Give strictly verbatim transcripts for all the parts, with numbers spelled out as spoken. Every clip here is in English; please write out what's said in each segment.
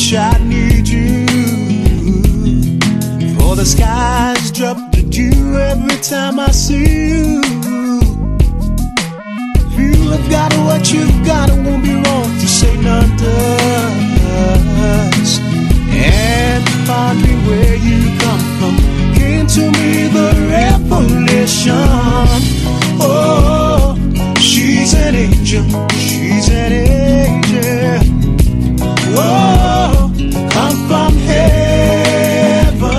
much I need you. For the skies drop the dew every time I see you. If you have got what you've got, it won't be wrong to say none does. And pondering where you come from came to me the revelation. Oh, she's an angel, she's an angel. Whoa, come from heaven.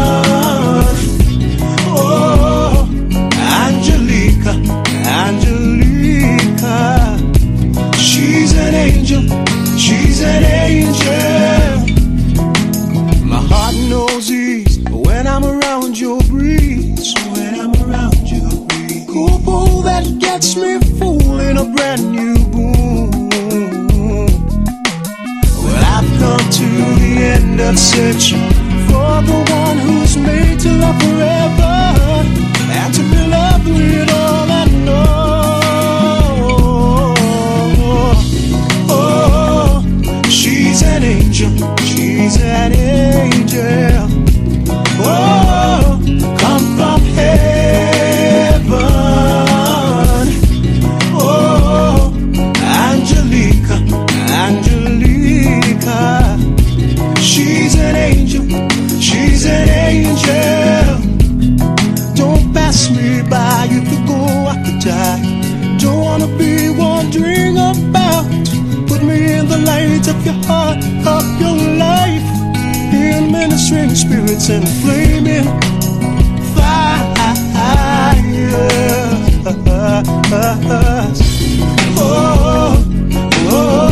Oh, Angelica, Angelica. She's an angel, she's an angel. My heart knows ease when I'm around your breeze. When I'm around your breeze. Cool pull that gets me fooling a brand new boom. I've come to the end of searching for the one who's made to love forever and to be loved with all I know. Oh, she's an angel, she's an angel. Oh, come from heaven. Oh, Angelica, Angelica. She's an angel, she's an angel. Don't pass me by, you could go, I could die. Don't wanna be wondering about. Put me in the light of your heart, of your life. In ministering spirits and flaming fire. Oh, oh, oh.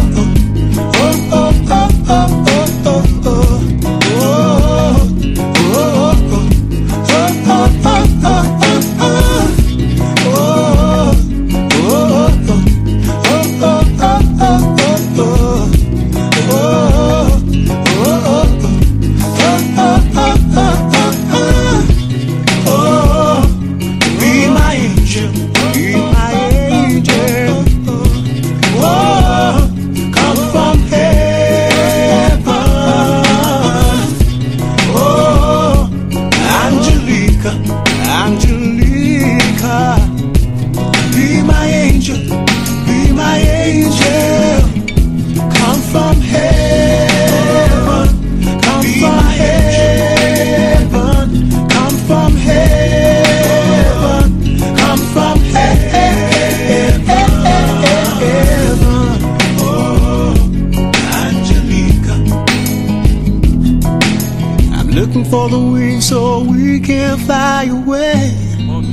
Looking for the wings so we can fly away.